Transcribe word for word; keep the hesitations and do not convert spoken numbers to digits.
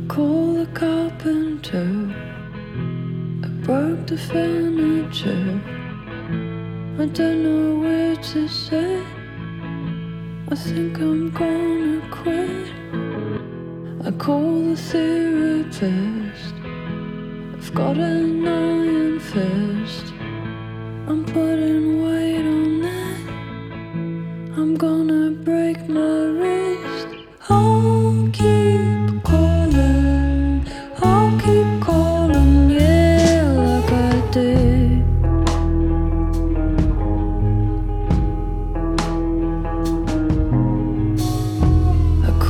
call the carpenter. I broke the furniture. I don't know where to sit. I think I'm gonna quit. I call the therapist. I've got an iron fist. I'm putting weight on that. I'm gonna break my wrist. I'll keep calling. I'll keep calling.